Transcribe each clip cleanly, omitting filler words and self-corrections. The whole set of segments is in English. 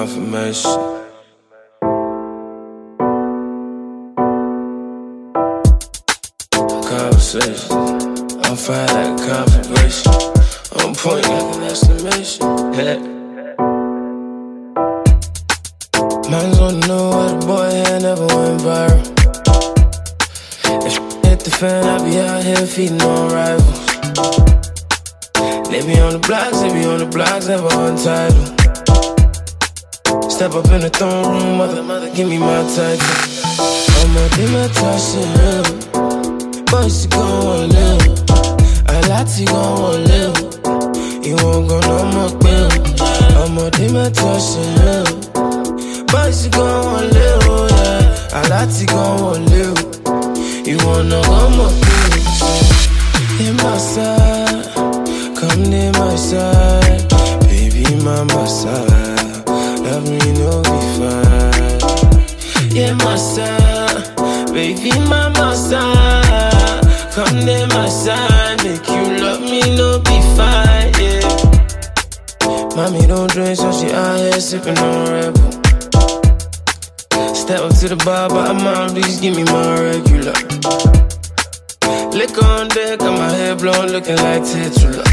confirmation. Conversation, I'm fine like a configuration. On point like an estimation. Yeah. Man's wanna know why the boy had never went viral. If hit the fan, I be out here feeding on rivals. They be on the blocks, never untitled. Step up in the throne room, mother, give me my title. I'ma do my touch. Boys, you gon' wanna live. A lot you gon' wanna live. You won't go no more quill. I'ma do my touch. Boys, you gon' wanna live, yeah. A lot you gon' wanna live. You wanna go more quill. In my side, come near my side. Baby, my side. Love me, no be fine. Yeah, my side. Baby, my side. Come near my side, make you love me, no be fine, yeah. Mommy don't drink, so she out here sipping on Red Bull. Step up to the bar, but mom, please give me my regular. Liquor on deck, got my hair blown, looking like Titula.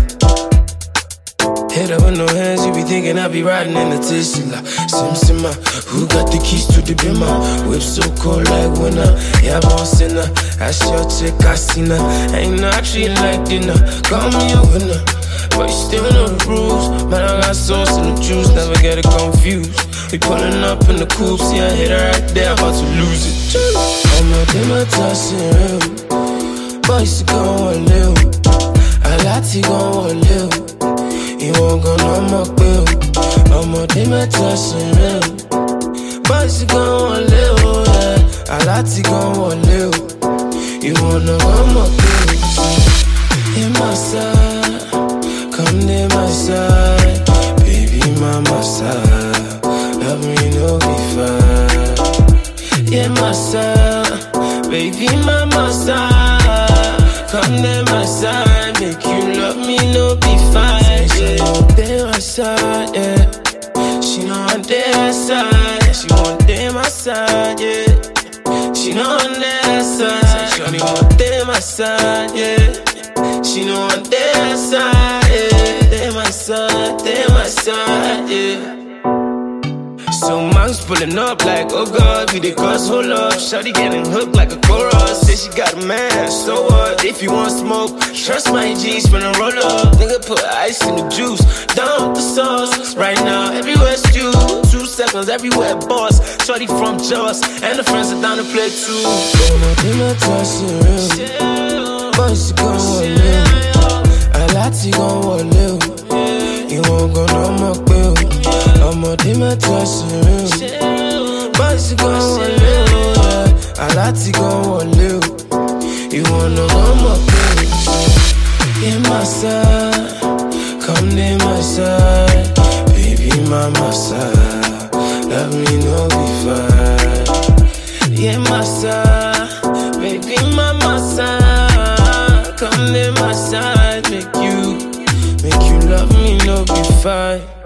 Head up with no hands, you be thinking I be riding in the Tesla. Simma, who got the keys to the bimmer? Whip so cold like winter. Yeah, boss in her. That's your chick, I seen her. Ain't not treating like dinner. Call me a winner, but you still know the rules. Man, I got sauce in the juice, never get it confused. We pulling up in the coupe, see I hit her right there, about to lose it. I'ma do my touching, boys, you gon' wanna live. A lot you gon' wanna live. You won't go no more quill. I'ma do my touching. Boys, you gon' wanna live, yeah. A lot you gon' wanna live. You wanna go more quill. In my side, come near my side. Baby, my side. Love me, no be fine. Yeah, my side. Baby, my side. Come near my side. Make you love me, no be fine. She want day my side, yeah. She know I'm day my side. She want day my side, yeah. She know I'm day my side. Shorty want day my side, yeah. She know I'm day my side, yeah. Day my side, yeah. So mom's pulling up like, oh God, we the cause, hold up. Shawty getting hooked like a chorus. Say she got a man, so what? If you want smoke, trust my G's when I roll up. Nigga put ice in the juice, down with the sauce. Right now, everywhere stew. 2 seconds, everywhere boss. Shawty from Jaws, and the friends are down to play too. I'ma do my touching, boys, you gon' wanna live. A lot you gon' wanna live. You won't go no more quill. I'ma do my touching, boys, you gon' wanna live, yeah. A lot you gon' wanna live. You wanna go more quill. In my side, come near my side. Baby, my side. Love me, no be fine. Yeah, my side, baby, my side. Come near my side, make you love me, no be fine.